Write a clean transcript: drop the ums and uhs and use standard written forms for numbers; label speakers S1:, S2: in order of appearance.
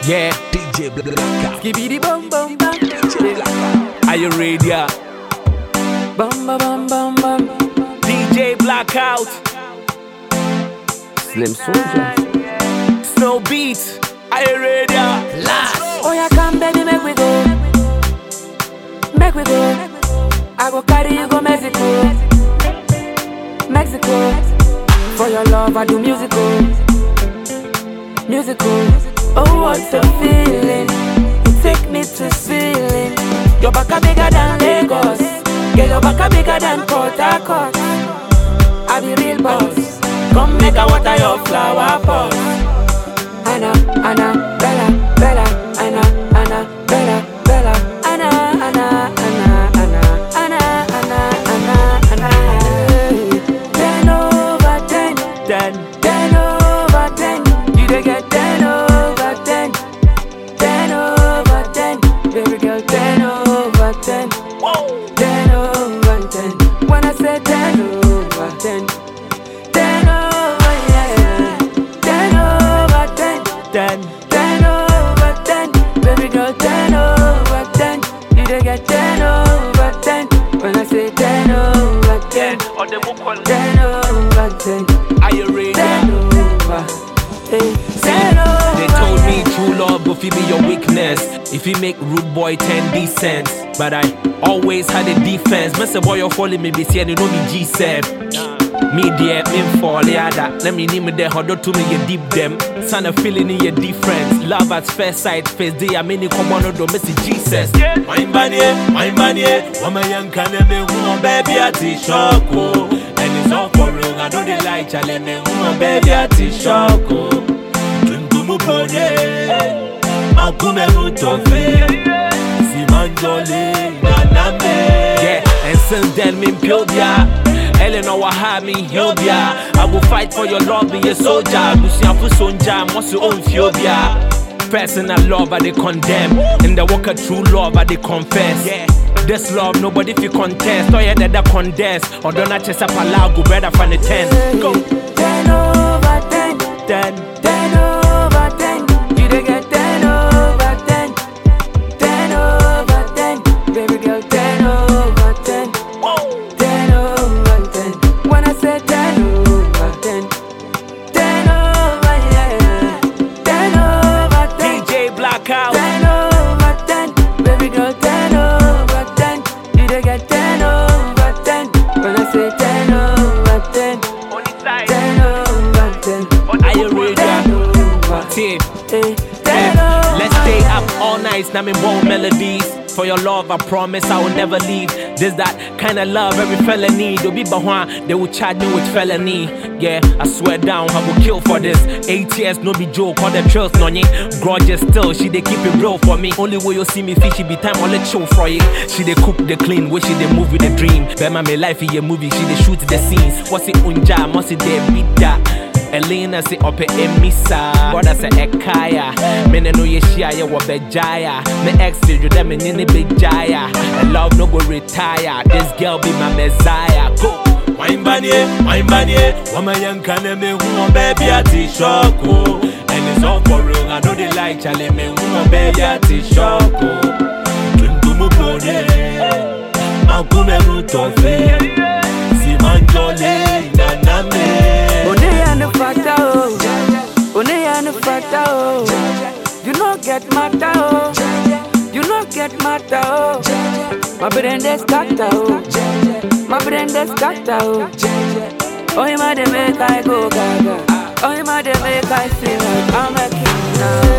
S1: Yeah,
S2: DJ Blackout.
S1: skibidi bum bum bum.
S2: DJ Blackout.
S1: Are you ready? Yeah?
S3: Bum bum bum bum bum.
S1: DJ Blackout,
S3: Slim Soldier.
S1: Snow Beats. Are you ready? Yeah? Last.
S3: Oh yeah, come baby, make we go. Make we go. I go carry you go Mexico. Mexico. For your love I do musical. Musical. Oh what a feeling. You take me to ceiling. Your back are bigger than Lagos. Get your back are bigger than Port Harcourt. I be real boss. Come make a water your flower pot. Anna, Anna, Bella, Bella, Anna, Anna, Bella, Bella, Anna, Anna, Anna, Anna, Anna, Anna, Anna, Anna. 10 over 10, 10 over 10. You dey get 10 over 10, 10 over 10. Baby girl, 10 over 10, 10 over 10. When I say 10 over 10, 10 over, yeah, 10 over 10. 10 over 10, baby girl, 10 over 10. You dey get 10 over 10. When I say 10 over 10,
S1: Or the book on
S3: 10 over 10,
S1: Are you ready?
S3: 10 over, 10 over.
S1: They told me true love go fi be your weakness. If you make rude boy 10 decent, but I always had a defense. Me say boy you falling me be see and you know me G7. Me dear, me fall that. Let me name me the huddle to me you deep them. Son of feeling in your difference. Love at first sight, face day I mean come on do Missy Jesus.
S4: My money, woman young can me who baby at the shock. And it's all for real, I know they like challenge me who baby at the shock. Tuntumu pone, makume mutofe, simanjole, naname.
S1: Yeah, and since then me Pyobia. Eleanor had me Hyobia. I will fight for your love, be a soldier. Busia Pusonja, must you own Phiobia. Personal love, I they condemn. In the walk of true love, I they confess. This love, nobody fi contest. Or yeah, that condense. Or don't I chase up a lago, better find a 10. Go.
S3: 10 over 10, 10 over 10. You dey get 10 over 10, 10 over 10. Baby girl, 10 over 10, 10 over 10. When I say 10 over 10, 10 over, yeah, 10 over 10.
S1: DJ Blackout.
S3: 10 over 10, baby girl, 10 over 10. You dey get 10 over 10. When I say 10 over 10,
S1: On the side.
S3: 10 over 10.
S1: Are you ready?
S3: 10 over
S1: 10.
S3: 10. 10 over.
S1: Let's stay up all night, now me born melodies. For your love, I promise I will never leave. There's that kind of love every fella need. They'll be behind, they will charge me with felony. Yeah, I swear down, I will kill for this. 8 years, no be joke, all the trails, no nye. Grudges still, she they keep it real for me. Only way you see me fish, she be time, all the show for it. She they cook, they clean, way she they move with the dream. Bema me life in your movie, she they shoot the scenes. What's it unja, must it they beat that. Elena say ope emisa, brother say ekaya. Me no ye share ye wo bejaya. Me ex you them me ni bejaya. And love no go retire. This girl be my messiah. Go.
S4: My money, woman young can me who baby at the shock. And it's all for real, I know they like challenge me who baby at the shock. Tuntumu pone, makume mutofe, simanjole, naname.
S3: Only and the factor, oh. You no get matter, oh. You no get matter, oh. My brain is scatter, oh. My brain is scatter, oh. Oh, you might make I go gaga. Oh, you might make I feel like I'm a king now.